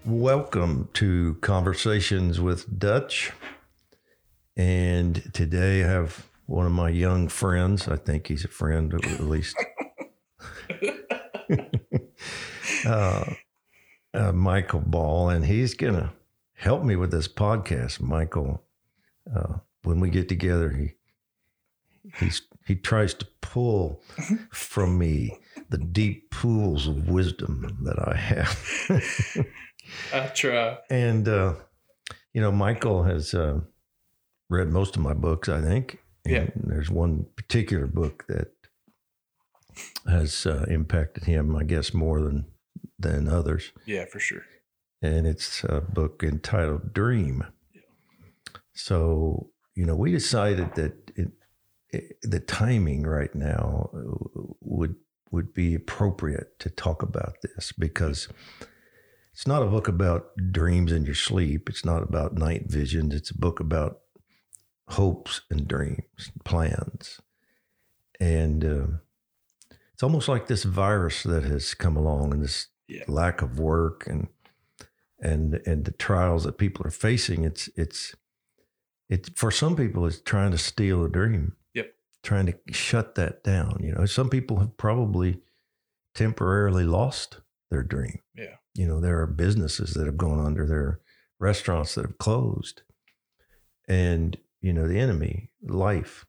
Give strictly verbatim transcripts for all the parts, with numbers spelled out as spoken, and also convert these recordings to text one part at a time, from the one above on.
Welcome to Conversations with Dutch. And today I have one of my young friends. I think he's a friend, at least. uh, uh, Michael Ball. And he's going to help me with this podcast. Michael, uh, when we get together, he he's he tries to pull from me the deep pools of wisdom that I have. I try. And, uh, you know, Michael has uh, read most of my books, I think. And yeah. There's one particular book that has uh, impacted him, I guess, more than than others. Yeah, for sure. And it's a book entitled Dream. Yeah. So, you know, we decided that it, it, the timing right now would would be appropriate to talk about this because it's not a book about dreams in your sleep. It's not about night visions. It's a book about hopes and dreams, plans. And uh, it's almost like this virus that has come along and this yeah. lack of work and and and the trials that people are facing. It's it's it's for some people it's trying to steal a dream. Yep. Trying to shut that down. You know, some people have probably temporarily lost their dream. Yeah. You know, there are businesses that have gone under, there are restaurants that have closed. And, you know, the enemy, life,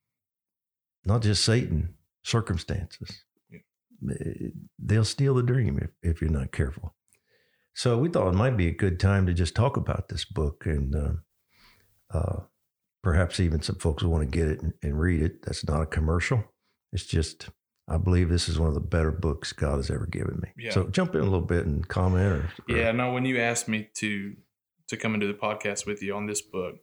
not just Satan, circumstances, yeah. they'll steal the dream if, if you're not careful. So we thought it might be a good time to just talk about this book and uh, uh, perhaps even some folks will want to get it and, and read it. That's not a commercial. It's just... I believe this is one of the better books God has ever given me. Yeah. So jump in a little bit and comment. Or, or yeah, no, when you asked me to to come into the podcast with you on this book,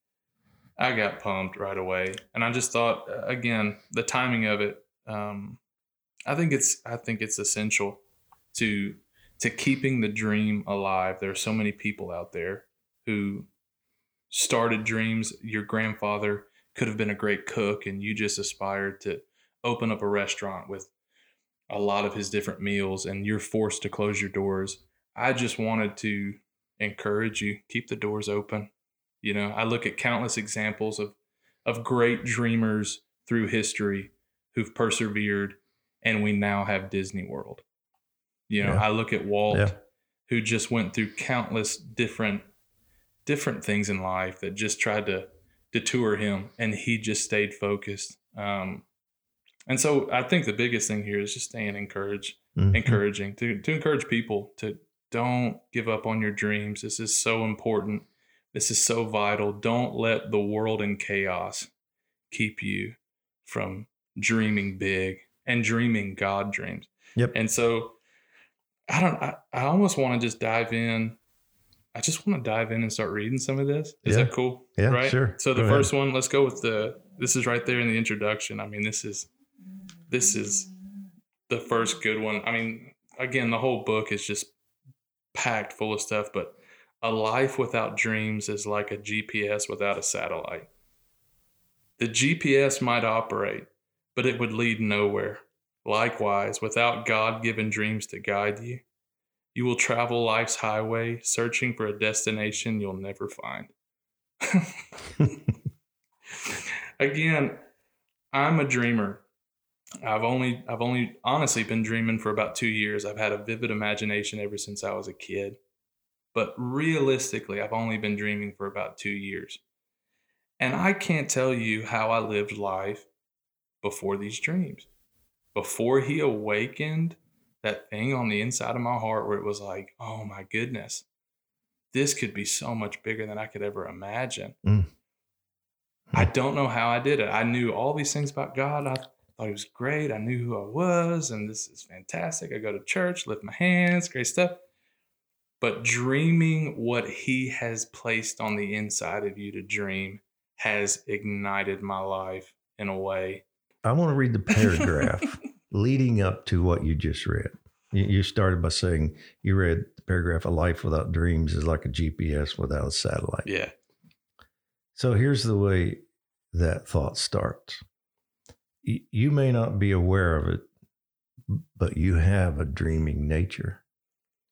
I got pumped right away. And I just thought, again, the timing of it, um, I think it's I think it's essential to to keeping the dream alive. There are so many people out there who started dreams. Your grandfather could have been a great cook and you just aspired to open up a restaurant with a lot of his different meals and you're forced to close your doors. I just wanted to encourage you, keep the doors open. You know, I look at countless examples of, of great dreamers through history who've persevered and we now have Disney World. You know, yeah. I look at Walt yeah. who just went through countless different, different things in life that just tried to detour him and he just stayed focused. Um, And so I think the biggest thing here is just staying encouraged, mm-hmm. encouraging to, to encourage people to don't give up on your dreams. This is so important. This is so vital. Don't let the world and chaos keep you from dreaming big and dreaming God dreams. Yep. And so I don't, I, I almost want to just dive in. I just want to dive in and start reading some of this. Is yeah. that cool? Yeah, right? Sure. So the Go first ahead. one, let's go with the, this is right there in the introduction. I mean, this is, This is the first good one. I mean, again, the whole book is just packed full of stuff, but a life without dreams is like a G P S without a satellite. The G P S might operate, but it would lead nowhere. Likewise, without God-given dreams to guide you, you will travel life's highway searching for a destination you'll never find. Again, I'm a dreamer. I've only, I've only honestly been dreaming for about two years. I've had a vivid imagination ever since I was a kid. But realistically, I've only been dreaming for about two years. And I can't tell you how I lived life before these dreams. Before he awakened that thing on the inside of my heart where it was like, oh my goodness, this could be so much bigger than I could ever imagine. Mm. I don't know how I did it. I knew all these things about God. I thought he was great. I knew who I was, and this is fantastic. I go to church, lift my hands, great stuff. But dreaming what he has placed on the inside of you to dream has ignited my life in a way. I want to read the paragraph leading up to what you just read. You started by saying you read the paragraph, a life without dreams is like a G P S without a satellite. Yeah. So here's the way that thought starts. You may not be aware of it, but you have a dreaming nature.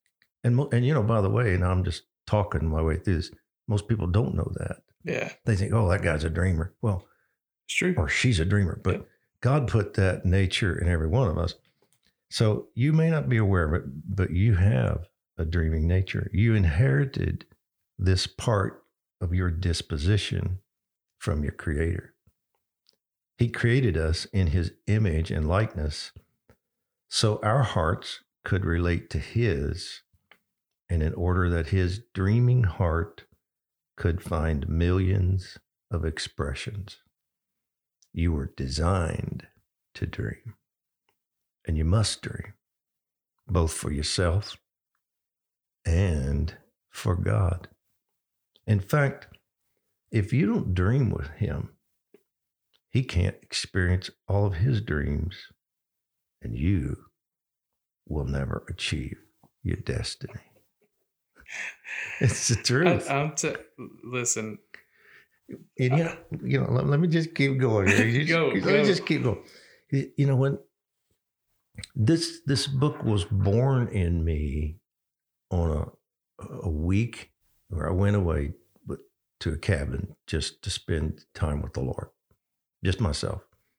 And, mo- and, you know, by the way, and I'm just talking my way through this, most people don't know that. Yeah. They think, oh, that guy's a dreamer. Well, It's true. or she's a dreamer, but Yeah. God put that nature in every one of us. So you may not be aware of it, but you have a dreaming nature. You inherited this part of your disposition from your Creator. He created us in His image and likeness, so our hearts could relate to His, and in order that His dreaming heart could find millions of expressions. You were designed to dream, and you must dream, both for yourself and for God. In fact, if you don't dream with Him, He can't experience all of His dreams, and you will never achieve your destiny. It's the truth. I, I'm t- listen. And, you know, you know let, let me just keep going here. You Go, just, go. Let me just keep going. You you know, when this this book was born in me on a a week where I went away but to a cabin just to spend time with the Lord, just myself.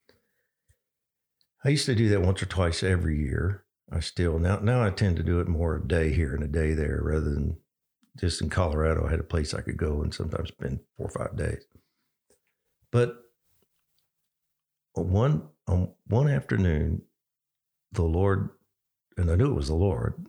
I used to do that once or twice every year. I still now now I tend to do it more a day here and a day there rather than just in Colorado. I had a place I could go and sometimes spend four or five days. But one on one afternoon, the Lord, and I knew it was the Lord,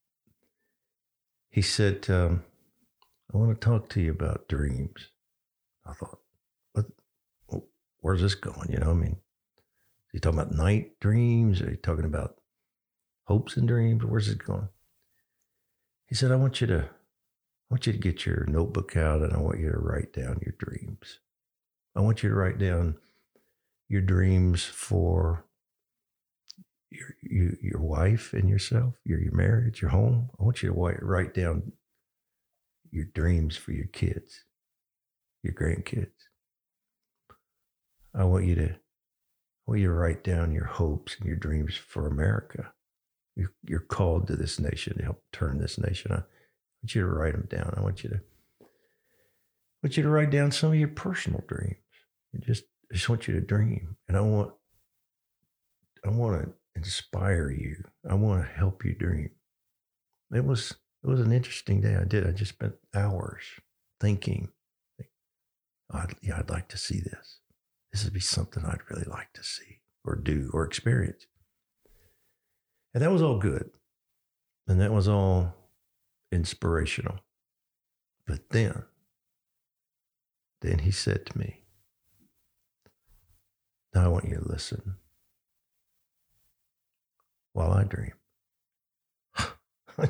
He said, um, I want to talk to you about dreams. I thought, what, where's this going? You know, I mean, is He talking about night dreams? Are you talking about hopes and dreams? Where's it going? He said, I want you to, I want you to get your notebook out and I want you to write down your dreams. I want you to write down your dreams for your you, your wife and yourself, your your marriage, your home. I want you to write, write down your dreams for your kids, your grandkids. I want you to, I want you to write down your hopes and your dreams for America. You're, you're called to this nation to help turn this nation. I want you to write them down. I want you to, I want you to write down some of your personal dreams. I just, I just want you to dream, and I want, I want to inspire you. I want to help you dream. It was, it was an interesting day. I did. I just spent hours thinking, I'd, yeah, I'd like to see this. This would be something I'd really like to see or do or experience. And that was all good. And that was all inspirational. But then, then He said to me, now I want you to listen while I dream. I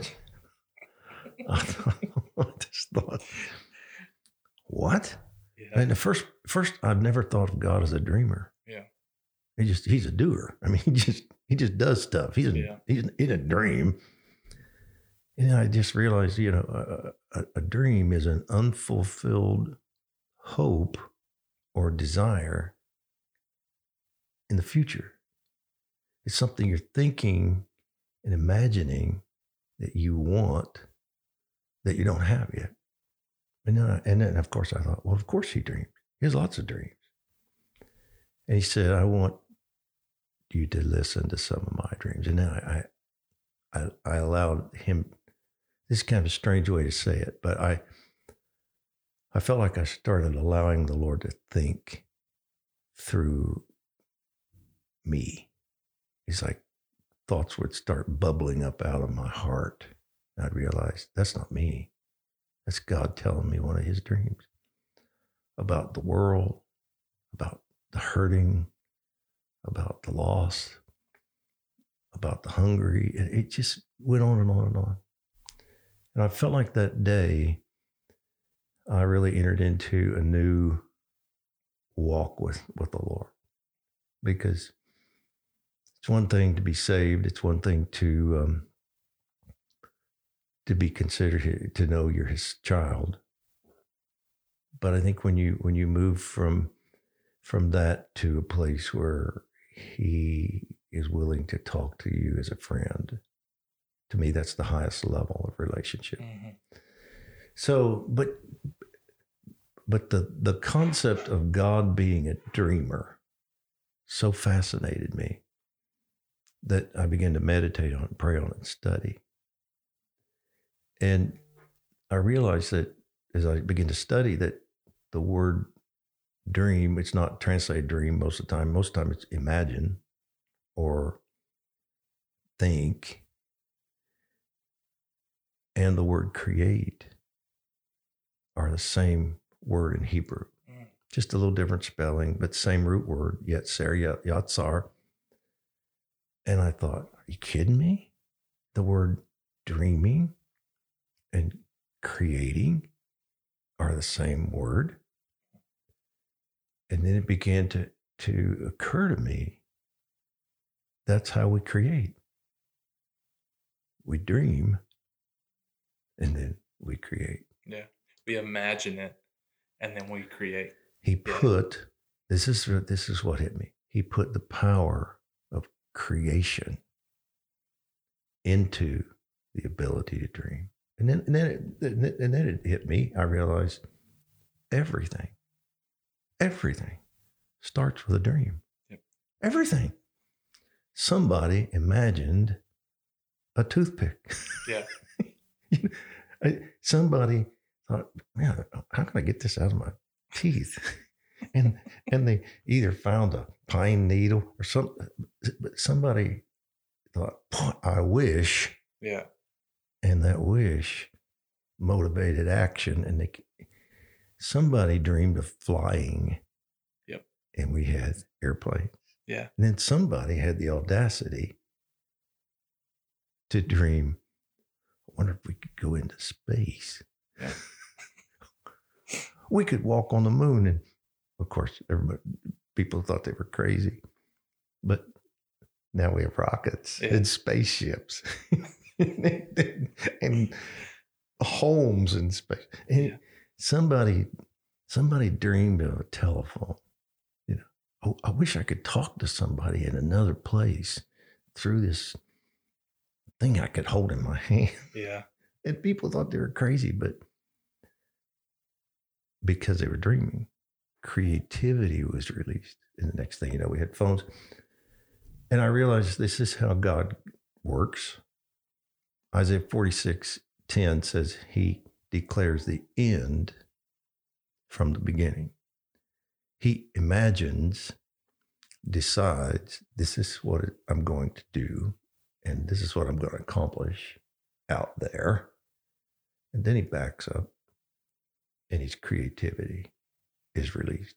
just thought, what? Yeah. And the first, first, I'd never thought of God as a dreamer. Yeah. He just, he's a doer. I mean, he just, he just does stuff. He's, a, Yeah. he's in a dream. And I just realized, you know, a, a, a dream is an unfulfilled hope or desire in the future. It's something you're thinking and imagining that you want that you don't have yet. And then, I, and then, of course, I thought, well, of course he dreams. He has lots of dreams. And He said, I want you to listen to some of my dreams. And then I, I, I allowed Him, this is kind of a strange way to say it, but I, I felt like I started allowing the Lord to think through me. He's like, thoughts would start bubbling up out of my heart. And I'd realize that's not me. That's God telling me one of His dreams about the world, about the hurting, about the loss, about the hungry. It, it just went on and on and on. And I felt like that day, I really entered into a new walk with, with the Lord. Because it's one thing to be saved. It's one thing to um, to be considered, to know you're His child. But I think when you when you move from from that to a place where He is willing to talk to you as a friend, To me, that's the highest level of relationship. Mm-hmm. So, but but the the concept of God being a dreamer so fascinated me that I began to meditate on it, pray on it, and study. And I realized that as I began to study that the word dream, it's not translated dream most of the time. Most of the time it's imagine or think. And the word create are the same word in Hebrew. Mm. Just a little different spelling, but same root word, yetzer, yatzar. And I thought, are you kidding me? The word dreaming and creating are the same word. And then it began to, to occur to me, that's how we create. We dream, and then we create. Yeah. We imagine it, and then we create. He put, yeah. this is this is what hit me. He put the power of creation into the ability to dream. And then, and then, it, and then it hit me. I realized everything, everything starts with a dream. Yep. Everything. Somebody imagined a toothpick. Yeah. Somebody thought, man, how can I get this out of my teeth? and and they either found a pine needle or something, but somebody thought, I wish. Yeah. And that wish motivated action. And they, somebody dreamed of flying. Yep. And we had airplanes. Yeah. And then somebody had the audacity to dream, I wonder if we could go into space. Yeah. We could walk on the moon. And of course, everybody, people thought they were crazy. But now we have rockets yeah. and spaceships and, and homes in space. And yeah. somebody, somebody dreamed of a telephone. You know, oh, I wish I could talk to somebody in another place through this thing I could hold in my hand. Yeah. And people thought they were crazy, but because they were dreaming, creativity was released. And the next thing you know, we had phones. And I realized this is how God works. Isaiah forty-six ten says he declares the end from the beginning. He imagines, decides, this is what I'm going to do, and this is what I'm going to accomplish out there. And then he backs up, and his creativity is released.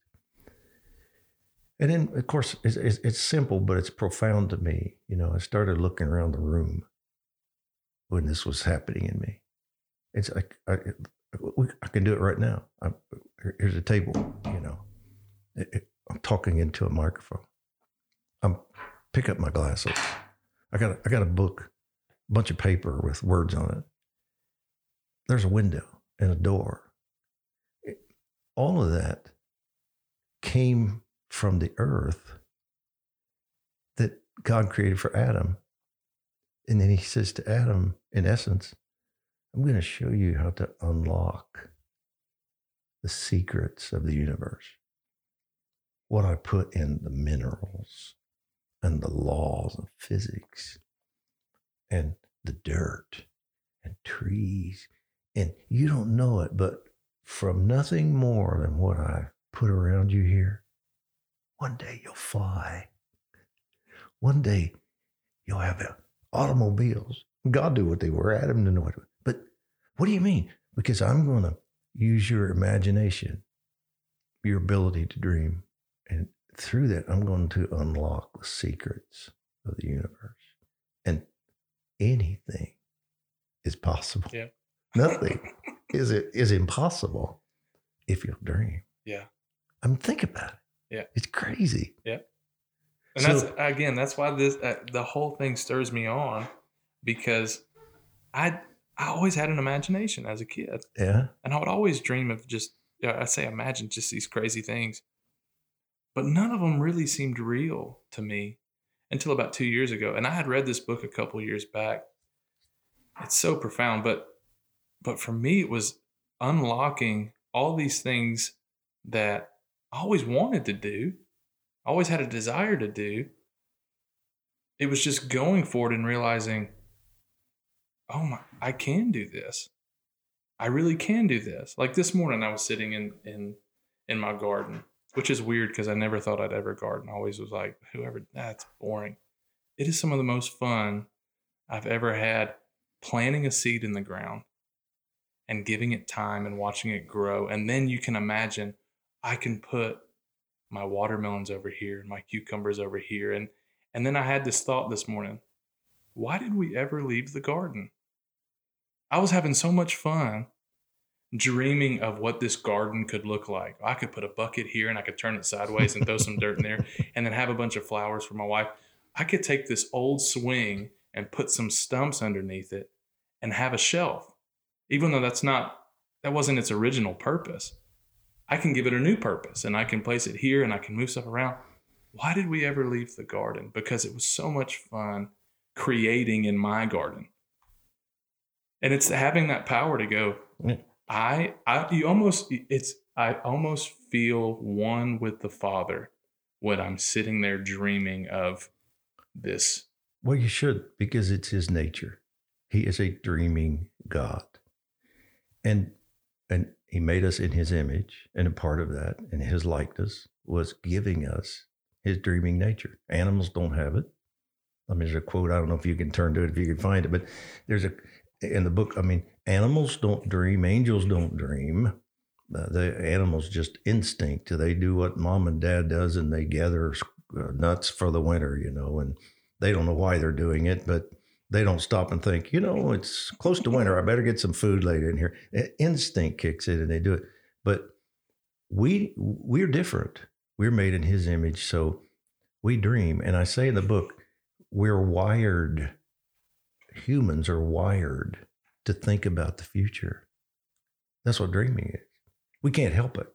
And then, of course, it's, it's, it's simple, but it's profound to me. You know, I started looking around the room when this was happening in me. It's like, I, I can do it right now. I'm, here's a table, you know. It, it, I'm talking into a microphone. I'm pick up my glasses. I got a, I got a book, a bunch of paper with words on it. There's a window and a door. It, all of that came from the earth that God created for Adam. And then he says to Adam, in essence, I'm going to show you how to unlock the secrets of the universe. What I put in the minerals and the laws of physics and the dirt and trees. And you don't know it, but from nothing more than what I put around you here, one day you'll fly. One day you'll have automobiles. God knew what they were. Adam didn't know what they were. But what do you mean? Because I'm going to use your imagination, your ability to dream. And through that, I'm going to unlock the secrets of the universe. And anything is possible. Yeah. Nothing is it is impossible if you dream. Yeah. I mean, think about it. Yeah. It's crazy. Yeah. And so, that's, again, that's why this uh, the whole thing stirs me on, because I I always had an imagination as a kid. Yeah. And I would always dream of just, you know, I say imagine just these crazy things. But none of them really seemed real to me until about two years ago. And I had read this book a couple years back. it's so profound. But but for me, it was unlocking all these things that I always wanted to do, always had a desire to do. It was just going for it and realizing, oh my, I can do this. I really can do this. Like this morning, I was sitting in in in my garden, which is weird because I never thought I'd ever garden. I always was like, whoever, that's boring. It is some of the most fun I've ever had, planting a seed in the ground and giving it time and watching it grow. And then you can imagine I can put my watermelons over here and my cucumbers over here. And, and then I had this thought this morning, why did we ever leave the garden? I was having so much fun dreaming of what this garden could look like. I could put a bucket here and I could turn it sideways and throw some dirt in there and then have a bunch of flowers for my wife. I could take this old swing and put some stumps underneath it and have a shelf. Even though that's not, that wasn't its original purpose. I can give it a new purpose and I can place it here and I can move stuff around. Why did we ever leave the garden? Because it was so much fun creating in my garden. And it's having that power to go, I, I, you almost, it's, I almost feel one with the Father when I'm sitting there dreaming of this. Well, you should, because it's his nature. He is a dreaming God. And, and he made us in his image, and a part of that, and his likeness, was giving us his dreaming nature. Animals don't have it. I mean, there's a quote, I don't know if you can turn to it, if you can find it, but there's a, in the book, I mean, animals don't dream, angels don't dream. Uh, the animals just instinct. They do what mom and dad does, and they gather uh, nuts for the winter, you know, and they don't know why they're doing it, but they don't stop and think, you know, it's close to winter. I better get some food later in here. Instinct kicks in and they do it. But we, we're different. We're made in his image. So we dream. And I say in the book, we're wired. Humans are wired to think about the future. That's what dreaming is. We can't help it.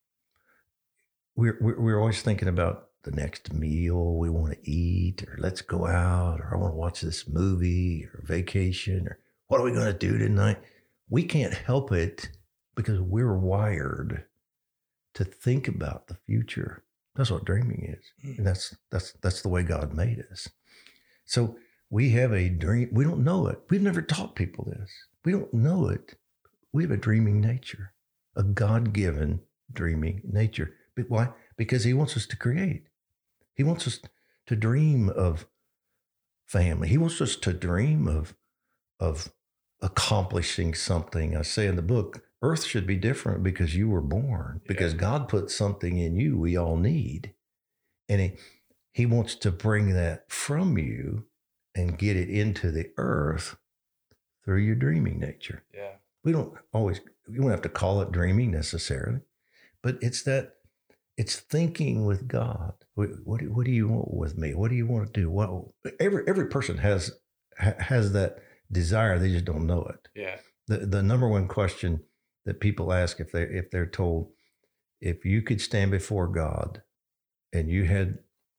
We're, we're, we're always thinking about the next meal we want to eat, or let's go out, or I want to watch this movie, or vacation, or what are we going to do tonight? We can't help it because we're wired to think about the future. That's what dreaming is. And that's that's that's the way God made us. So we have a dream. We don't know it. We've never taught people this. We don't know it. We have a dreaming nature, a God-given dreaming nature. But why? Because he wants us to create. He wants us to dream of family. He wants us to dream of, of accomplishing something. I say in the book, earth should be different because you were born, because yeah. God put something in you we all need. And he, he wants to bring that from you and get it into the earth through your dreaming nature. Yeah. We don't always, you don't have to call it dreaming necessarily, but it's that, it's thinking with God. What, what, do, what do you want with me? What do you want to do? What, every every person has ha, has that desire. They just don't know it. Yeah. The the number one question that people ask if they if they're told, if you could stand before God and you had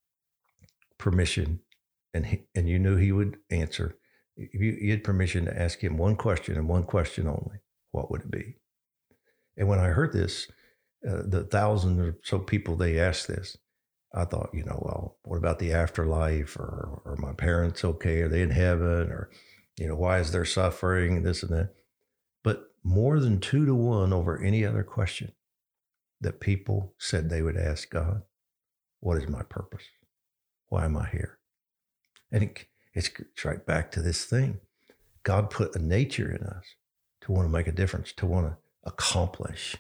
permission and he, and you knew he would answer, if you, you had permission to ask him one question and one question only, what would it be? And when I heard this, Uh, the thousand or so people they asked this, I thought, you know, well, what about the afterlife, or or my parents okay? Are they in heaven? Or, you know, why is there suffering, this and that? But more than two to one over any other question that people said they would ask God, what is my purpose? Why am I here? And it, it's, it's right back to this thing. God put a nature in us to want to make a difference, to want to accomplish,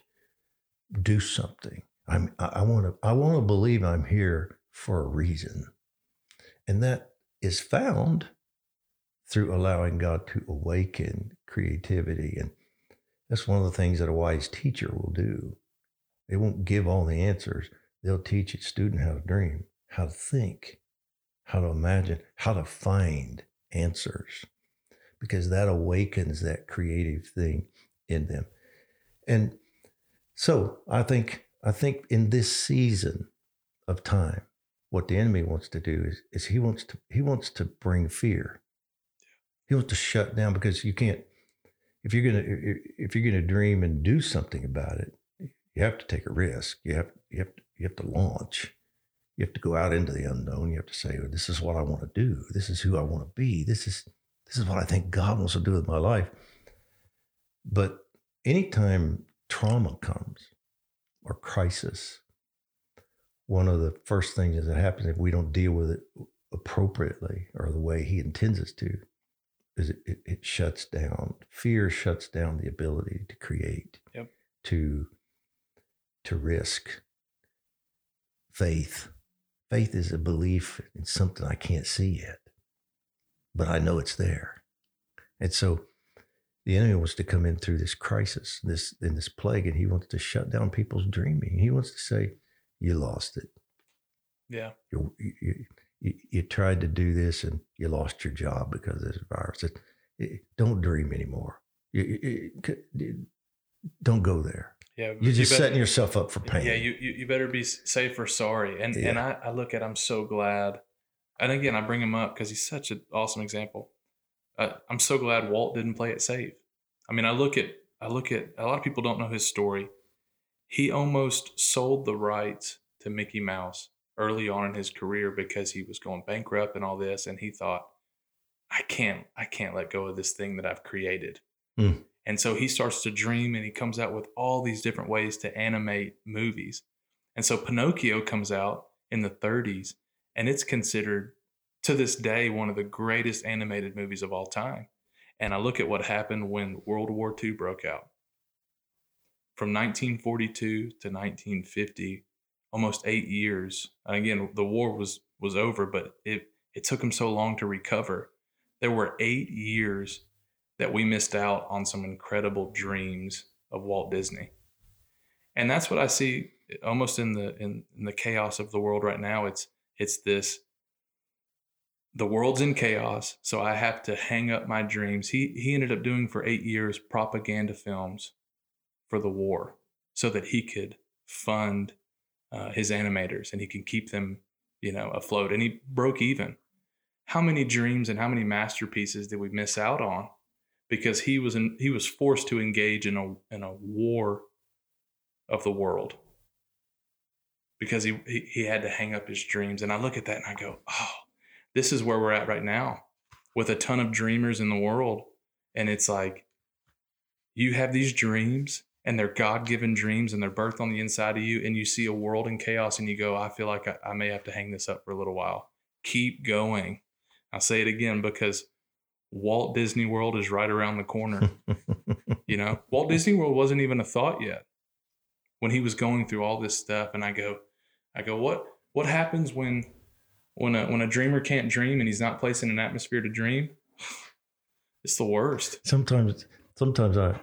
do something. I'm, I want to, I want to believe I'm here for a reason. And that is found through allowing God to awaken creativity. And that's one of the things that a wise teacher will do. They won't give all the answers. They'll teach a student how to dream, how to think, how to imagine, how to find answers, because that awakens that creative thing in them. And so I think I think in this season of time, what the enemy wants to do is, is he wants to he wants to bring fear. He wants to shut down because you can't. If you're gonna if you're gonna dream and do something about it, you have to take a risk. You have you have to, you have to launch. You have to go out into the unknown. You have to say, well, "This is what I want to do. This is who I want to be. This is this is what I think God wants to do with my life." But anytime trauma comes or crisis, one of the first things that happens if we don't deal with it appropriately or the way He intends us to, is it, it, it shuts down. Fear shuts down the ability to create, yep. to to risk. Faith. Faith is a belief in something I can't see yet, but I know it's there. And so the enemy wants to come in through this crisis, this in this plague, and he wants to shut down people's dreaming. He wants to say, "You lost it. Yeah, you you, you, you tried to do this, and you lost your job because of this virus. It, it, don't dream anymore. You, you, don't go there. Yeah, you're just you better, setting yourself up for pain. Yeah, you you, you better be safe or sorry." And yeah. and I, I look at, I'm so glad. And again, I bring him up because he's such an awesome example. Uh, I'm so glad Walt didn't play it safe. I mean, I look at I look at a lot of people don't know his story. He almost sold the rights to Mickey Mouse early on in his career because he was going bankrupt and all this, and he thought, I can't I can't let go of this thing that I've created. Mm. And so he starts to dream, and he comes out with all these different ways to animate movies. And so Pinocchio comes out in the thirties, and it's considered to this day one of the greatest animated movies of all time. And I look at what happened when World War Two broke out. From nineteen forty-two to nineteen fifty, almost eight years. And again, the war was was over, but it, it took them so long to recover. There were eight years that we missed out on some incredible dreams of Walt Disney. And that's what I see almost in the in, in the chaos of the world right now. It's it's this, the world's in chaos, so I have to hang up my dreams. He he ended up doing for eight years propaganda films for the war so that he could fund uh, his animators and he could keep them, you know, afloat. And he broke even. How many dreams and how many masterpieces did we miss out on because he was in, he was forced to engage in a in a war of the world because he, he he had to hang up his dreams. And I look at that and I go, oh, this is where we're at right now with a ton of dreamers in the world. And it's like, you have these dreams and they're God-given dreams and they're birthed on the inside of you, and you see a world in chaos and you go, I feel like I, I may have to hang this up for a little while. Keep going. I'll say it again because Walt Disney World is right around the corner. You know, Walt Disney World wasn't even a thought yet when he was going through all this stuff. And I go, I go, what, what happens when, when a, when a dreamer can't dream and he's not placed in an atmosphere to dream? It's the worst. Sometimes, sometimes I,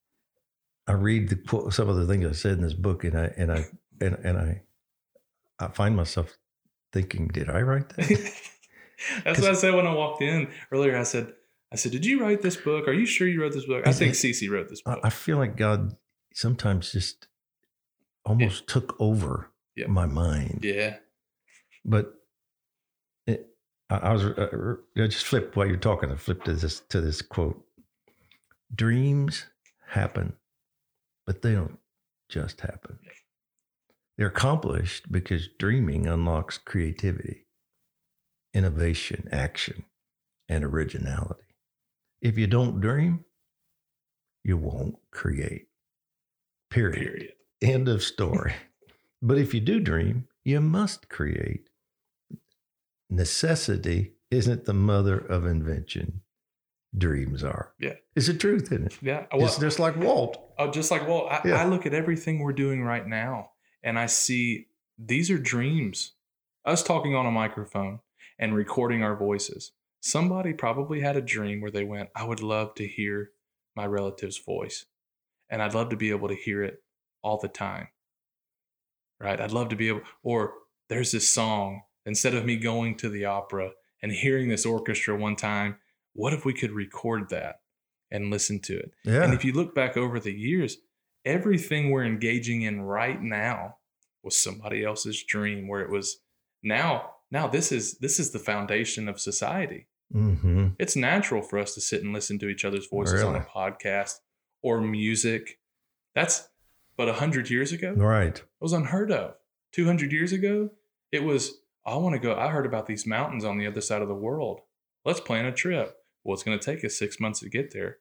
I read the some of the things I said in this book, and I and I and, and I, I find myself thinking, did I write that? That's what I said when I walked in earlier. I said, I said, did you write this book? Are you sure you wrote this book? I think Cece wrote this book. I feel like God sometimes just almost yeah. took over yeah. my mind. Yeah. But it, I, I was uh, I just flipped while you're talking. I flipped to this to this quote: "Dreams happen, but they don't just happen. They're accomplished because dreaming unlocks creativity, innovation, action, and originality. If you don't dream, you won't create. Period. Period. End of story. But if you do dream, you must create. Necessity isn't the mother of invention. Dreams are." Yeah. It's the truth, isn't it? Yeah. Well, it's just like Walt. Oh, just like Walt. I, yeah. I look at everything we're doing right now and I see these are dreams. Us talking on a microphone and recording our voices. Somebody probably had a dream where they went, I would love to hear my relative's voice. And I'd love to be able to hear it all the time. Right? I'd love to be able, or there's this song, instead of me going to the opera and hearing this orchestra one time, what if we could record that and listen to it? Yeah. And if you look back over the years, everything we're engaging in right now was somebody else's dream, where it was now, now this is, this is the foundation of society. Mm-hmm. It's natural for us to sit and listen to each other's voices on Really? a podcast or music. That's, but a hundred years ago, it Right. was unheard of. Two hundred years ago, it was, I want to go. I heard about these mountains on the other side of the world. Let's plan a trip. Well, it's going to take us six months to get there.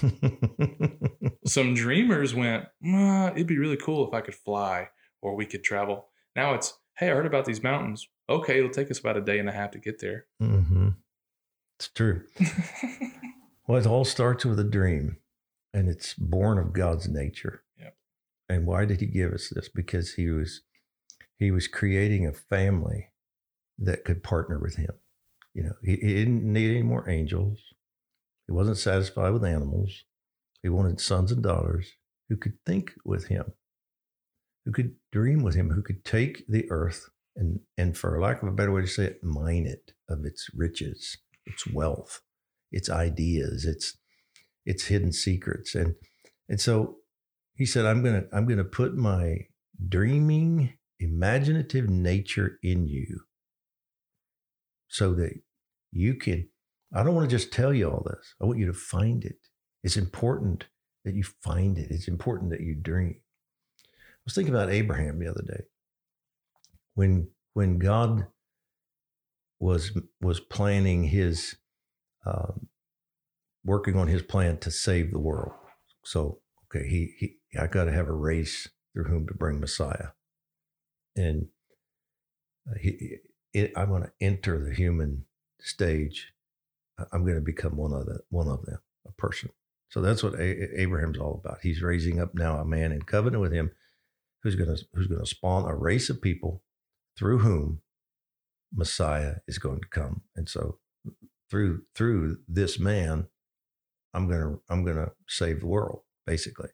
Some dreamers went, ah, it'd be really cool if I could fly or we could travel. Now it's, hey, I heard about these mountains. Okay, it'll take us about a day and a half to get there. Mm-hmm. It's true. Well, it all starts with a dream, and it's born of God's nature. Yep. And why did he give us this? Because he was he was creating a family that could partner with him. You know, he, he didn't need any more angels. He wasn't satisfied with animals. He wanted sons and daughters who could think with him, who could dream with him, who could take the earth and, and for lack of a better way to say it, mine it of its riches, its wealth, its ideas, its its hidden secrets. And and so he said, I'm gonna I'm gonna put my dreaming, imaginative nature in you so that you can, I don't want to just tell you all this. I want you to find it. It's important that you find it. It's important that you dream. I was thinking about Abraham the other day. When when God was was planning his, um, working on his plan to save the world. So, okay, he, he I got to have a race through whom to bring Messiah. And he, it, I'm going to enter the human stage. I'm going to become one of the one of them, a person. So that's what a- Abraham's all about. He's raising up now a man in covenant with him, who's going to who's going to spawn a race of people through whom Messiah is going to come. And so through through this man, I'm going to I'm going to save the world, basically.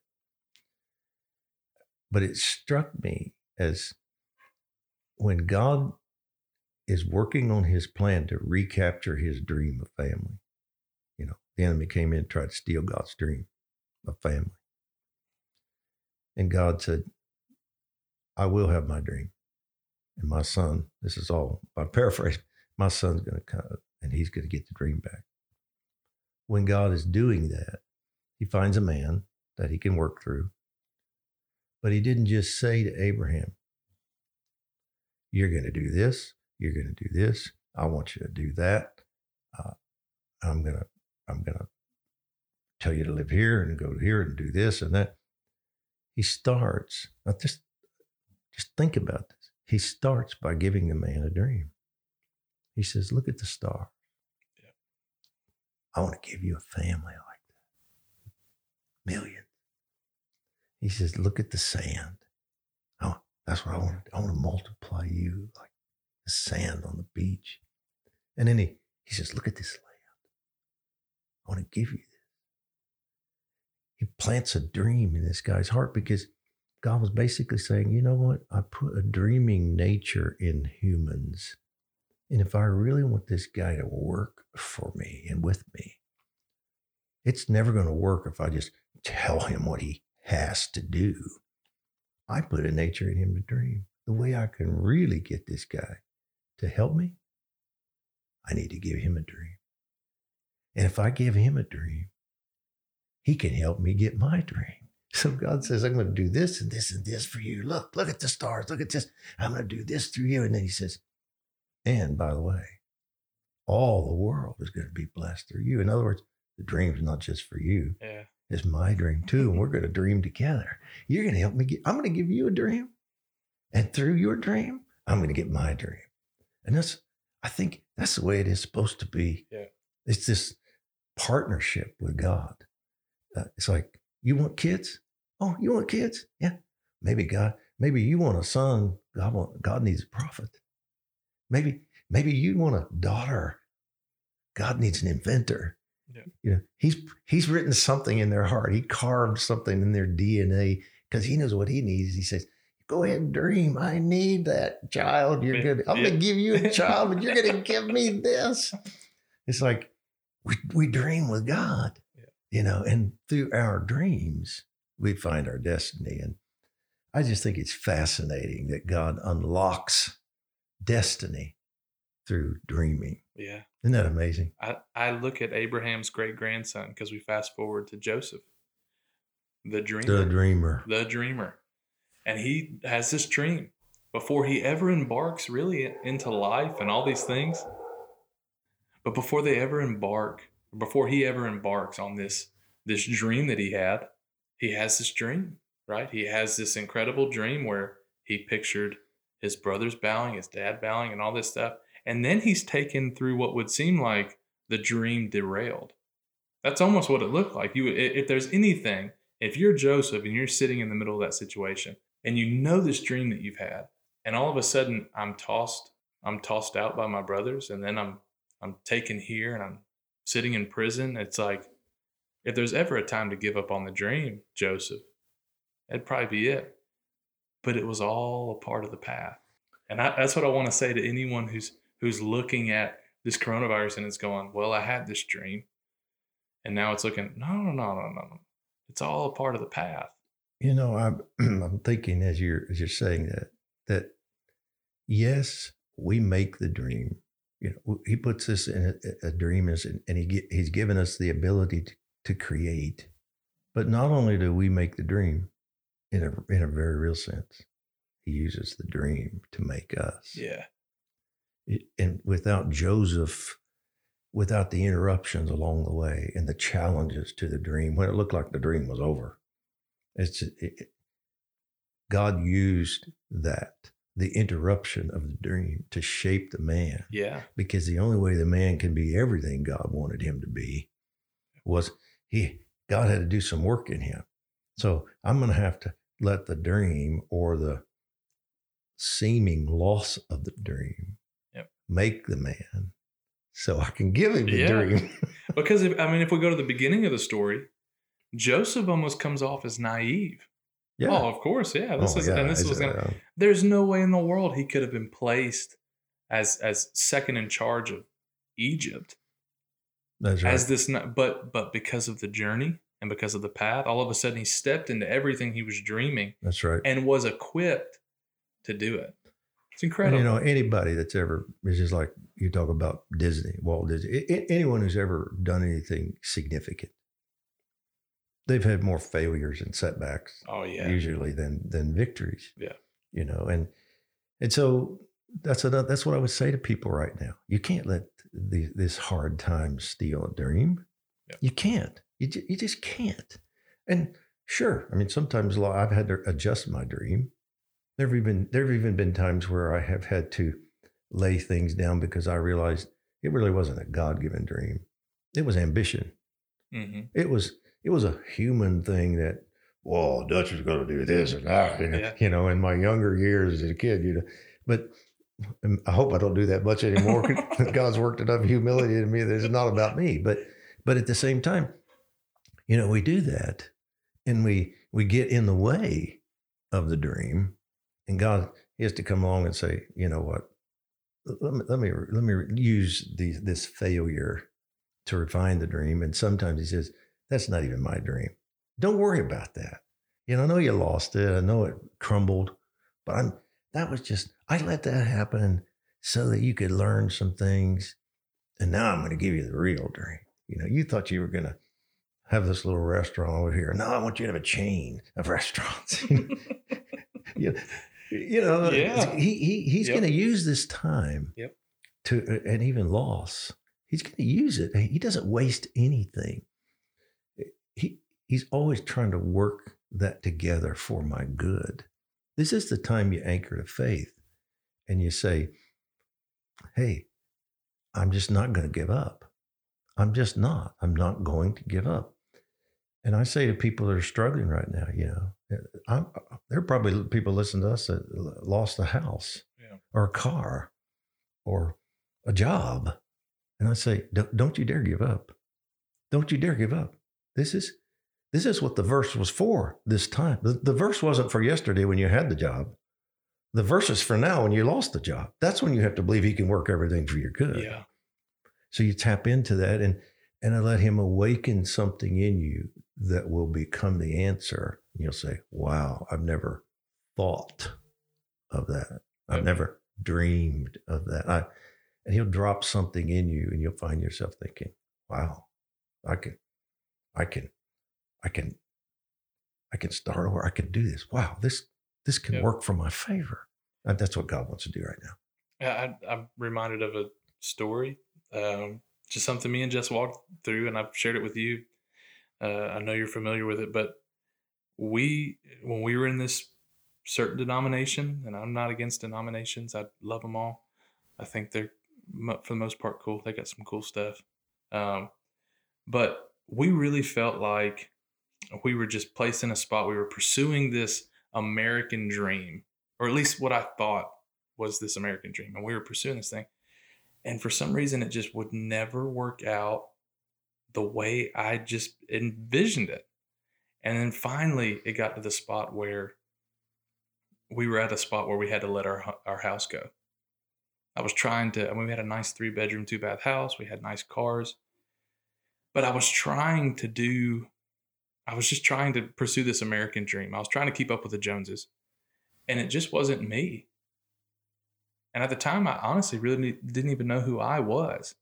But it struck me as when God is working on his plan to recapture his dream of family. You know, the enemy came in and tried to steal God's dream of family. And God said, I will have my dream. And my son, this is all by paraphrase, my son's going to come and he's going to get the dream back. When God is doing that, he finds a man that he can work through. But he didn't just say to Abraham, you're going to do this, you're going to do this, I want you to do that. Uh, I'm going to, I'm going to tell you to live here and go here and do this and that. He starts, now just, just think about this. He starts by giving the man a dream. He says, look at the stars. Yeah. I want to give you a family like that. Millions. He says, look at the sand. Oh, that's what I want. I want to multiply you like the sand on the beach. And then he, he says, look at this land. I want to give you this. He plants a dream in this guy's heart because God was basically saying, you know what? I put a dreaming nature in humans. And if I really want this guy to work for me and with me, it's never going to work if I just tell him what he has to do. I put a nature in him to dream. The way I can really get this guy to help me, I need to give him a dream. And if I give him a dream, he can help me get my dream. So God says, I'm going to do this and this and this for you. Look, look at the stars. Look at this. I'm going to do this through you. And then he says, and by the way, all the world is going to be blessed through you. In other words, the dream's not just for you. Yeah. It's my dream too. And we're going to dream together. You're going to help me get, I'm going to give you a dream. And through your dream, I'm going to get my dream. And that's, I think that's the way it is supposed to be. Yeah. It's this partnership with God. Uh, it's like, you want kids? Oh, you want kids? Yeah. Maybe God, maybe you want a son. God want, God needs a prophet. Maybe, maybe you want a daughter. God needs an inventor. Yeah. You know, he's he's written something in their heart. He carved something in their D N A because he knows what he needs. He says, go ahead and dream. I need that child. You're good. I'm yeah. going to give you a child, but you're going to give me this. It's like we, we dream with God, yeah. you know, and through our dreams, we find our destiny. And I just think it's fascinating that God unlocks destiny through dreaming. Yeah. Isn't that amazing? I, I look at Abraham's great grandson because we fast forward to Joseph, the dreamer. The dreamer. The dreamer. And he has this dream before he ever embarks really into life and all these things. But before they ever embark, before he ever embarks on this, this dream that he had, he has this dream, right? He has this incredible dream where he pictured his brothers bowing, his dad bowing, and all this stuff. And then he's taken through what would seem like the dream derailed. That's almost what it looked like. You, if there's anything, if you're Joseph and you're sitting in the middle of that situation and you know this dream that you've had, and all of a sudden I'm tossed, I'm tossed out by my brothers, and then I'm I'm taken here and I'm sitting in prison. It's like, if there's ever a time to give up on the dream, Joseph, that'd probably be it. But it was all a part of the path. And I, that's what I want to say to anyone who's who's looking at this coronavirus and it's going, well, I had this dream. And now it's looking, no, no, no, no, no, no. It's all a part of the path. You know, I'm, I'm thinking as you're, as you're saying that, that yes, we make the dream. You know, he puts us in a, a dream is, and he he's given us the ability to, to create. But not only do we make the dream in a in a very real sense, he uses the dream to make us. Yeah. It, and without Joseph, without the interruptions along the way and the challenges to the dream, when it looked like the dream was over, it's it, God used that. The interruption of the dream to shape the man. Yeah. Because the only way the man can be everything God wanted him to be was he, God had to do some work in him. So I'm going to have to let the dream or the seeming loss of the dream yep. make the man so I can give him the yeah. dream. Because, if, I mean, if we go to the beginning of the story, Joseph almost comes off as naive. Yeah. Oh, of course, yeah. This oh, is yeah. and this was gonna, uh, there's no way in the world he could have been placed as as second in charge of Egypt. That's right. As this, but but because of the journey and because of the path, all of a sudden he stepped into everything he was dreaming. That's right. And was equipped to do it. It's incredible. And, you know, anybody that's ever, it's just like you talk about Disney, Walt Disney, anyone who's ever done anything significant, they've had more failures and setbacks. Oh yeah, usually than than victories. Yeah, you know, and and so that's another, that's what I would say to people right now. You can't let the, this hard time steal a dream. Yeah. You can't. You ju- you just can't. And sure, I mean, sometimes I've had to adjust my dream. There've even there've even been times where I have had to lay things down because I realized it really wasn't a God-given dream. It was ambition. Mm-hmm. It was. It was a human thing that, well, Dutch was going to do this or that, you know, yeah. you know, in my younger years as a kid, you know. But I hope I don't do that much anymore. God's worked enough humility in me that it's not about me. But but at the same time, you know, we do that and we we get in the way of the dream, and God he has to come along and say, you know what, let me let me let me use these this failure to refine the dream. And sometimes he says, that's not even my dream. Don't worry about that. You know, I know you lost it. I know it crumbled, but I'm, that was just, I let that happen so that you could learn some things. And now I'm going to give you the real dream. You know, you thought you were going to have this little restaurant over here. No, I want you to have a chain of restaurants. you know, you know yeah. he, he, he's yep. going to use this time yep. to, and even loss. He's going to use it. He doesn't waste anything. He he's always trying to work that together for my good. This is the time you anchor to faith and you say, hey, I'm just not going to give up. I'm just not. I'm not going to give up. And I say to people that are struggling right now, you know, I'm, there are probably people listening to us that lost a house yeah. or a car or a job. And I say, don't you dare give up. Don't you dare give up. This is this is what the verse was for this time. The, the verse wasn't for yesterday when you had the job. The verse is for now when you lost the job. That's when you have to believe he can work everything for your good. Yeah. So you tap into that and and I let him awaken something in you that will become the answer. You'll say, wow, I've never thought of that. I've yep. never dreamed of that. I and he'll drop something in you, and you'll find yourself thinking, wow, I can, I can, I can, I can start over. I can do this. Wow, this, this can Yep. work for my favor. And that's what God wants to do right now. I, I'm reminded of a story, um, just something me and Jess walked through, and I've shared it with you. Uh, I know you're familiar with it, but we, when we were in this certain denomination, and I'm not against denominations, I love them all. I think they're, for the most part, cool. They got some cool stuff. Um, but we really felt like we were just placed in a spot. We were pursuing this American dream, or at least what I thought was this American dream. And we were pursuing this thing. And for some reason, it just would never work out the way I just envisioned it. And then finally, it got to the spot where we were at a spot where we had to let our our house go. I was trying to, I mean, we had a nice three bedroom, two bath house. We had nice cars. But I was trying to do, I was just trying to pursue this American dream. I was trying to keep up with the Joneses. And it just wasn't me. And at the time, I honestly really didn't even know who I was.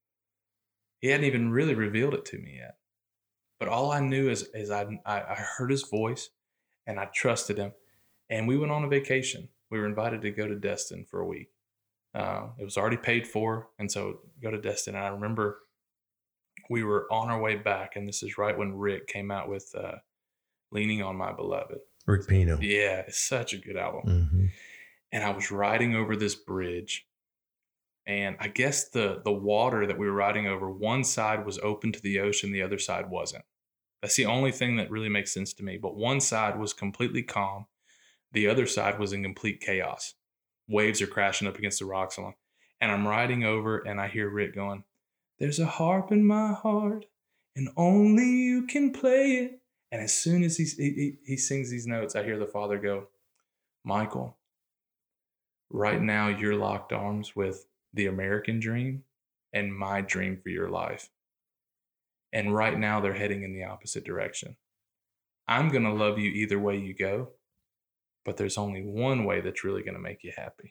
He hadn't even really revealed it to me yet. But all I knew is, is I, I heard his voice and I trusted him. And we went on a vacation. We were invited to go to Destin for a week. Uh, it was already paid for. And so go to Destin. And I remember we were on our way back. And this is right when Rick came out with uh, Leaning on My Beloved. Rick Pino. Yeah, it's such a good album. Mm-hmm. And I was riding over this bridge. And I guess the the water that we were riding over, one side was open to the ocean, the other side wasn't. That's the only thing that really makes sense to me. But one side was completely calm. The other side was in complete chaos. Waves are crashing up against the rocks along. And I'm riding over and I hear Rick going, "There's a harp in my heart and only you can play it." And as soon as he, he, he sings these notes, I hear the Father go, "Michael, right now you're locked arms with the American dream and my dream for your life. And right now they're heading in the opposite direction. I'm going to love you either way you go, but there's only one way that's really going to make you happy."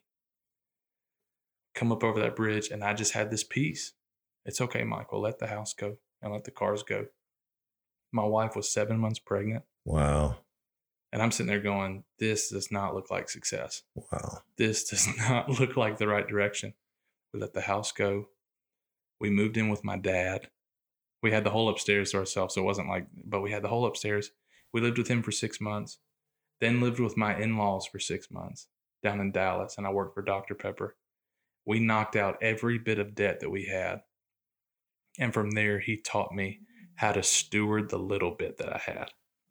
Come up over that bridge and I just had this peace. It's okay, Michael, let the house go and let the cars go. My wife was seven months pregnant. Wow. And I'm sitting there going, this does not look like success. Wow. This does not look like the right direction. We let the house go. We moved in with my dad. We had the whole upstairs to ourselves, so it wasn't like, but we had the whole upstairs. We lived with him for six months, then lived with my in-laws for six months down in Dallas, and I worked for Doctor Pepper. We knocked out every bit of debt that we had. And from there, he taught me how to steward the little bit that I had.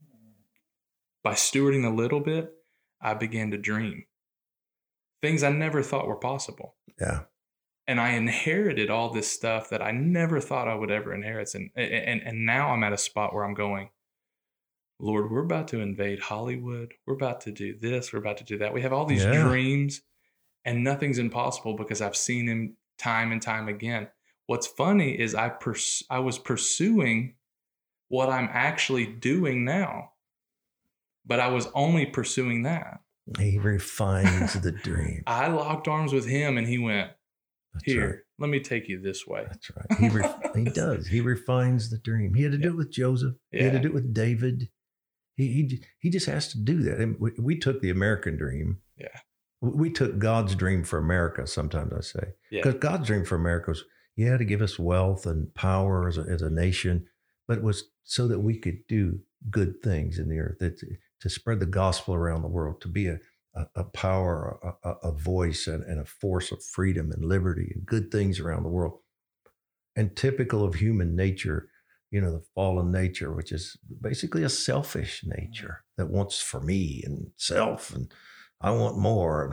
By stewarding the little bit, I began to dream things I never thought were possible. Yeah. And I inherited all this stuff that I never thought I would ever inherit. And, and, and now I'm at a spot where I'm going, Lord, we're about to invade Hollywood. We're about to do this. We're about to do that. We have all these Yeah. dreams and nothing's impossible because I've seen him time and time again. What's funny is I pers- I was pursuing what I'm actually doing now, but I was only pursuing that. He refines the dream. I locked arms with him and he went, That's here, right. let me take you this way. That's right. He re- he does. He refines the dream. He had to do Yeah. it with Joseph. He had to Yeah. do it with David. He he he just has to do that. And we, we took the American dream. Yeah. We took God's dream for America. Sometimes I say, Yeah. because God's dream for America was, yeah, to give us wealth and power as a, as a nation, but it was so that we could do good things in the earth, that to, to spread the gospel around the world, to be a a, a power, a, a, a voice, and, and a force of freedom and liberty and good things around the world. And typical of human nature, you know, the fallen nature, which is basically a selfish nature that wants for me and self, and I want more.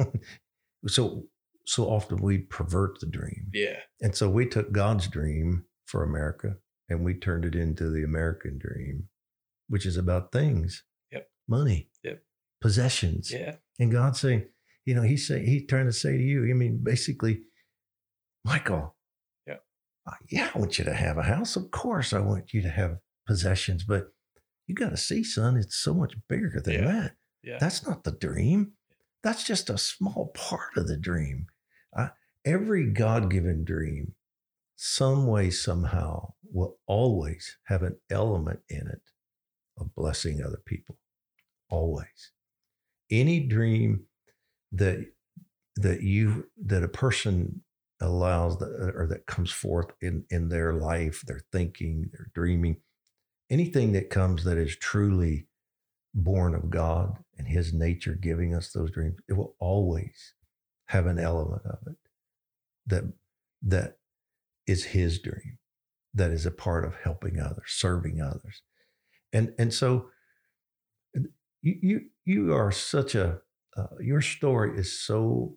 so so often we pervert the dream. Yeah. And so we took God's dream for America and we turned it into the American dream, which is about things, Yep. money, Yep. possessions. Yeah. And God's saying, you know, he's saying, he's trying to say to you, I mean, basically, Michael, Yeah. uh, yeah, I want you to have a house. Of course, I want you to have possessions, but you got to see, son, it's so much bigger than Yeah. that. Yeah. That's not the dream. That's just a small part of the dream. Uh, every God-given dream, some way, somehow, will always have an element in it of blessing other people. Always. Any dream that that you that a person allows that, or that comes forth in in their life, their thinking, their dreaming, anything that comes that is truly born of God and his nature giving us those dreams, it will always have an element of it that that is his dream, that is a part of helping others, serving others. And and so you you you are such a uh, your story is so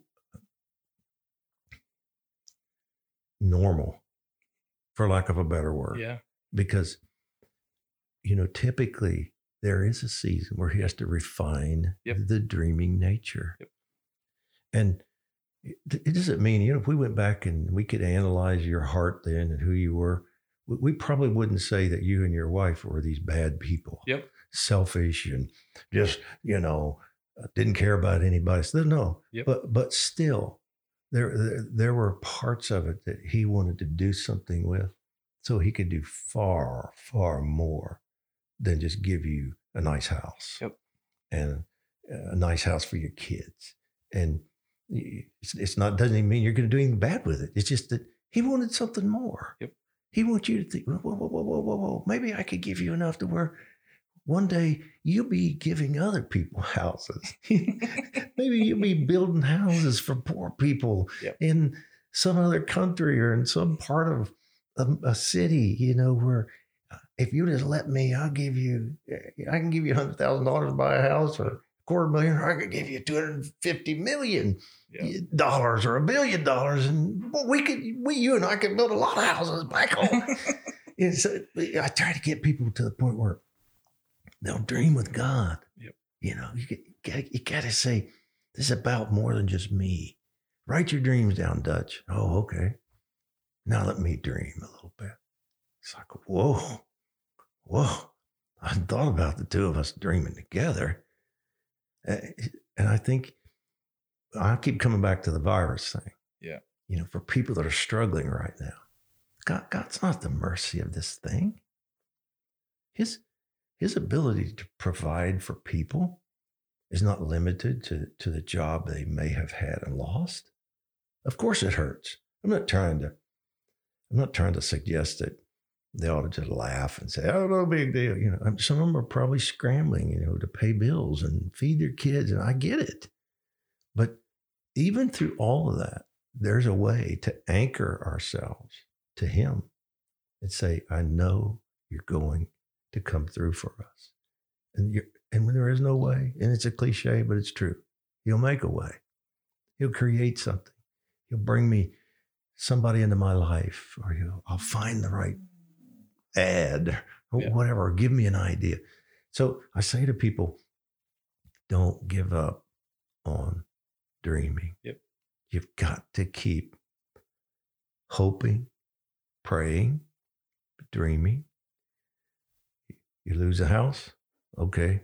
normal, for lack of a better word. Yeah. Because, you know, typically there is a season where he has to refine Yep. the dreaming nature. Yep. And it, it doesn't mean, you know, if we went back and we could analyze your heart then and who you were, we, we probably wouldn't say that you and your wife were these bad people. Yep. Selfish and just, you know, didn't care about anybody. So no, Yep. but but still, there, there there were parts of it that he wanted to do something with, so he could do far far more than just give you a nice house. Yep. And a nice house for your kids. And it's, it's not doesn't even mean you're going to do anything bad with it. It's just that he wanted something more. Yep. He wants you to think, whoa, whoa, whoa, whoa, whoa, whoa. Maybe I could give you enough to where one day you'll be giving other people houses. Maybe you'll be building houses for poor people Yep. in some other country or in some part of a, a city, you know, where if you just let me, I'll give you, I can give you one hundred thousand dollars to buy a house, or a quarter million, or I could give you two hundred fifty million dollars or a billion dollars. And we could, we, you and I could build a lot of houses back home. And so I try to get people to the point where they'll dream with God. Yep. You know, you got you got to say, this is about more than just me. Write your dreams down, Dutch. Oh, okay. Now let me dream a little bit. It's like, whoa, whoa. I hadn't thought about the two of us dreaming together. And I think I keep coming back to the virus thing. Yeah. You know, for people that are struggling right now, God, God's not the mercy of this thing. His His ability to provide for people is not limited to, to the job they may have had and lost. Of course it hurts. I'm not trying to, I'm not trying to suggest that they ought to just laugh and say, oh, no big deal. You know, some of them are probably scrambling, you know, to pay bills and feed their kids. And I get it. But even through all of that, there's a way to anchor ourselves to him and say, I know you're going to come through for us. And you're, and when there is no way, and it's a cliche, but it's true, he'll make a way. He'll create something. He'll bring me somebody into my life, or he'll, I'll find the right ad or Yeah. whatever, or give me an idea. So I say to people, don't give up on dreaming. Yep. You've got to keep hoping, praying, dreaming. You lose a house? Okay.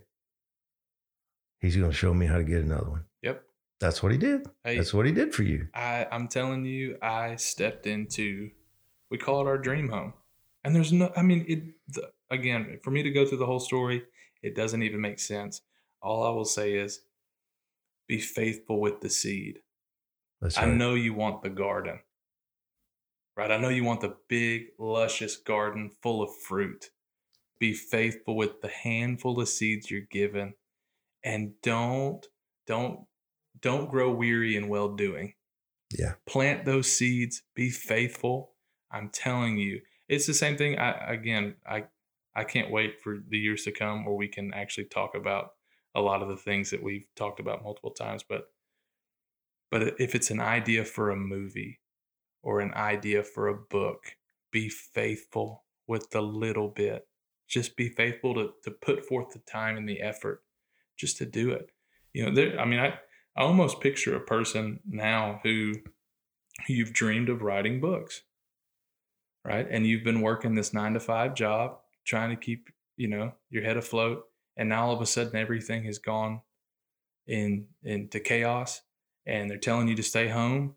He's going to show me how to get another one. Yep. That's what he did. Hey, That's what he did for you. I, I'm telling you, I stepped into, we call it our dream home. And there's no, I mean, it, the, again, for me to go through the whole story, it doesn't even make sense. All I will say is be faithful with the seed. That's I right. know you want the garden, right? I know you want the big, luscious garden full of fruit. Be faithful with the handful of seeds you're given, and don't, don't, don't grow weary in well doing. Yeah. Plant those seeds, be faithful. I'm telling you, it's the same thing. I, again, I, I can't wait for the years to come where we can actually talk about a lot of the things that we've talked about multiple times. But, but if it's an idea for a movie or an idea for a book, be faithful with the little bit. Just be faithful to, to put forth the time and the effort just to do it. You know, there, I mean, I, I almost picture a person now who, who you've dreamed of writing books, right? And you've been working this nine to five job, trying to keep, you know, your head afloat. And now all of a sudden everything has gone in into chaos, and they're telling you to stay home.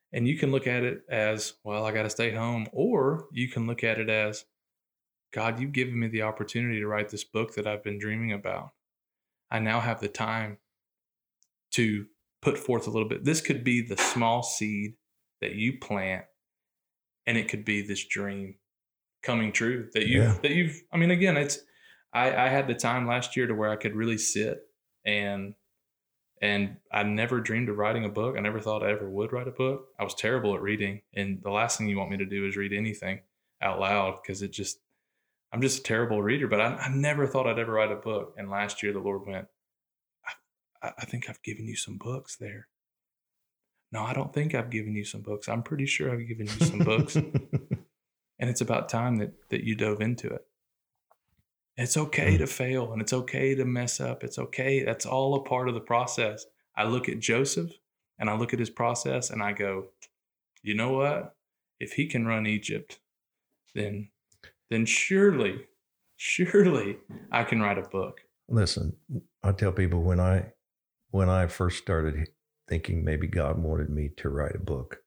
And you can look at it as, well, I got to stay home. Or you can look at it as, God, you've given me the opportunity to write this book that I've been dreaming about. I now have the time to put forth a little bit. This could be the small seed that you plant, and it could be this dream coming true that you Yeah. that you've. I mean, again, it's. I, I had the time last year to where I could really sit and and I never dreamed of writing a book. I never thought I ever would write a book. I was terrible at reading, and the last thing you want me to do is read anything out loud because it just. I'm just a terrible reader, but I, I never thought I'd ever write a book. And last year, the Lord went, I, I think I've given you some books there. No, I don't think I've given you some books. I'm pretty sure I've given you some books. And it's about time that, that you dove into it. It's okay mm. to fail, and it's okay to mess up. It's okay. That's all a part of the process. I look at Joseph, and I look at his process, and I go, you know what? If he can run Egypt, then... then surely, surely I can write a book. Listen, I tell people when I when I first started thinking maybe God wanted me to write a book,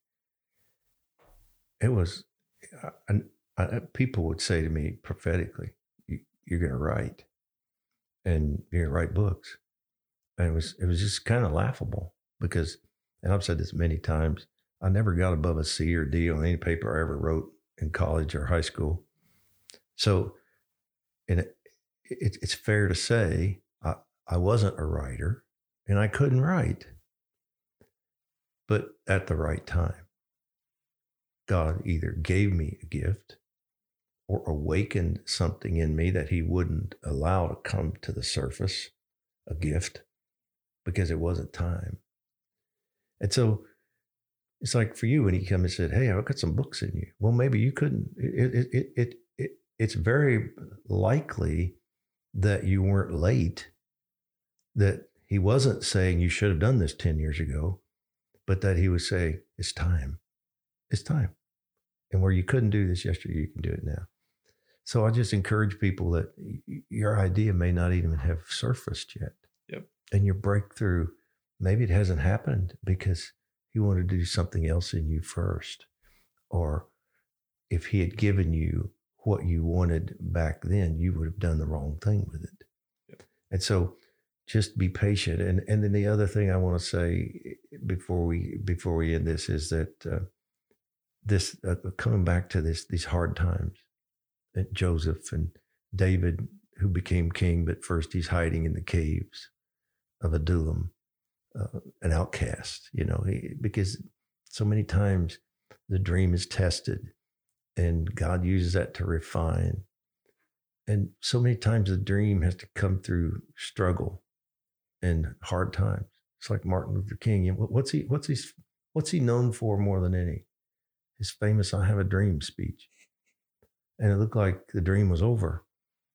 it was, I, I, people would say to me prophetically, you, you're going to write, and you're going to write books. And it was, it was just kind of laughable because, and I've said this many times, I never got above a C or D on any paper I ever wrote in college or high school. So, and it, it, it's fair to say I, I wasn't a writer and I couldn't write. But at the right time, God either gave me a gift or awakened something in me that he wouldn't allow to come to the surface, a gift, because it wasn't time. And so it's like for you when he came and said, hey, I've got some books in you. Well, maybe you couldn't. It, it, it, it, it, it's very likely that you weren't late, that he wasn't saying you should have done this ten years ago, but that he was saying, it's time. It's time. And where you couldn't do this yesterday, you can do it now. So I just encourage people that your idea may not even have surfaced yet. Yep. And your breakthrough, maybe it hasn't happened because he wanted to do something else in you first. Or if he had given you what you wanted back then, you would have done the wrong thing with it. Yep. And so just be patient. And and then the other thing I want to say before we before we end this is that uh, this uh, coming back to this these hard times, that Joseph and David, who became king, but first he's hiding in the caves of Adullam, uh, an outcast, you know, he, because so many times the dream is tested and God uses that to refine. And so many times the dream has to come through struggle and hard times. It's like Martin Luther King. What's he, what's he, what's he known for more than any? His famous "I have a dream" speech. And it looked like the dream was over.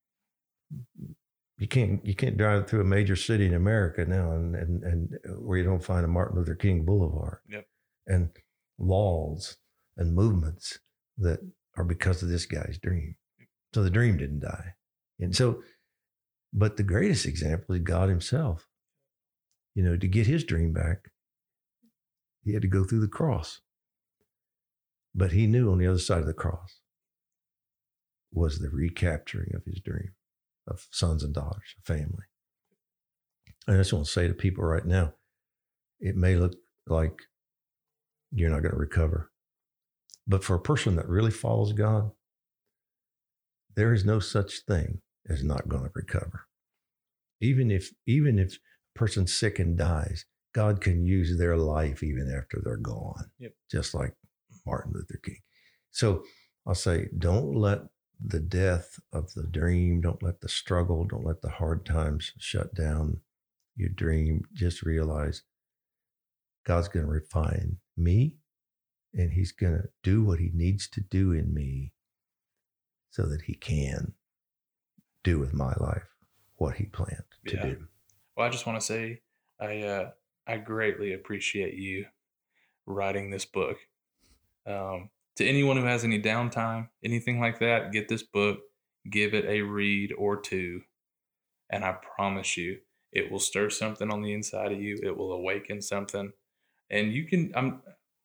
You can't you can't drive through a major city in America now and and, and where you don't find a Martin Luther King Boulevard. Yep. And laws and movements that are because of this guy's dream. So the dream didn't die. And so, but the greatest example is God himself. You know, to get his dream back, he had to go through the cross. But he knew on the other side of the cross was the recapturing of his dream of sons and daughters, a family. And I just want to say to people right now, it may look like you're not going to recover. But for a person that really follows God, there is no such thing as not going to recover. Even if, even if a person's sick and dies, God can use their life even after they're gone. Yep. Just like Martin Luther King. So I'll say, don't let the death of the dream, don't let the struggle, don't let the hard times shut down your dream. Just realize God's going to refine me, and he's going to do what he needs to do in me so that he can do with my life what he planned to yeah. do. Well, I just want to say I uh, I greatly appreciate you writing this book. Um, to anyone who has any downtime, anything like that, get this book, give it a read or two, and I promise you, it will stir something on the inside of you. It will awaken something, and you can. I'm.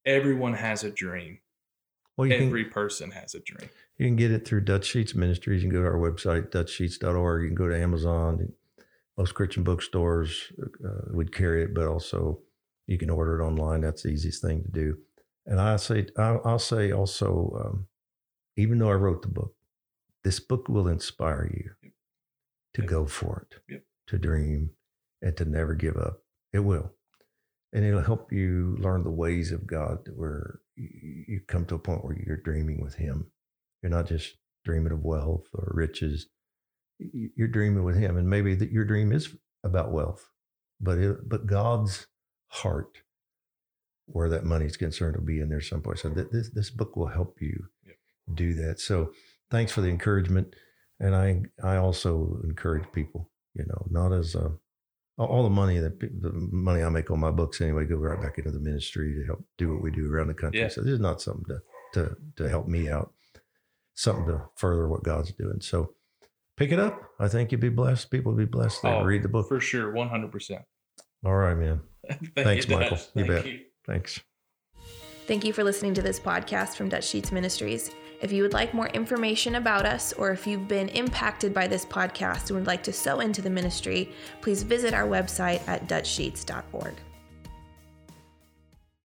everyone has a dream. Well, you Every can, person has a dream. You can get it through Dutch Sheets Ministries. You can go to our website, dutch sheets dot org. You can go to Amazon. Most Christian bookstores uh, would carry it, but also you can order it online. That's the easiest thing to do. And I say, I'll, I'll say also, um, even though I wrote the book, this book will inspire you yep. to yep. go for it, yep. to dream, and to never give up. It will. And it'll help you learn the ways of God, where you come to a point where you're dreaming with Him. You're not just dreaming of wealth or riches. You're dreaming with Him. And maybe that your dream is about wealth, but it, but God's heart, where that money is concerned, will be in there someplace. So th- this this book will help you yep. do that. So thanks for the encouragement. And I I also encourage people, you know, not as a, all the money that the money I make on my books anyway go right back into the ministry to help do what we do around the country. Yeah. So this is not something to to to help me out, something to further what God's doing. So pick it up. I think you'll be blessed. People will be blessed. They oh, read the book for sure, one hundred percent. All right, man. Thank Thanks, you, Michael. Dad. You Thank bet. You. Thanks. Thank you for listening to this podcast from Dutch Sheets Ministries. If you would like more information about us, or if you've been impacted by this podcast and would like to sow into the ministry, please visit our website at dutch sheets dot org.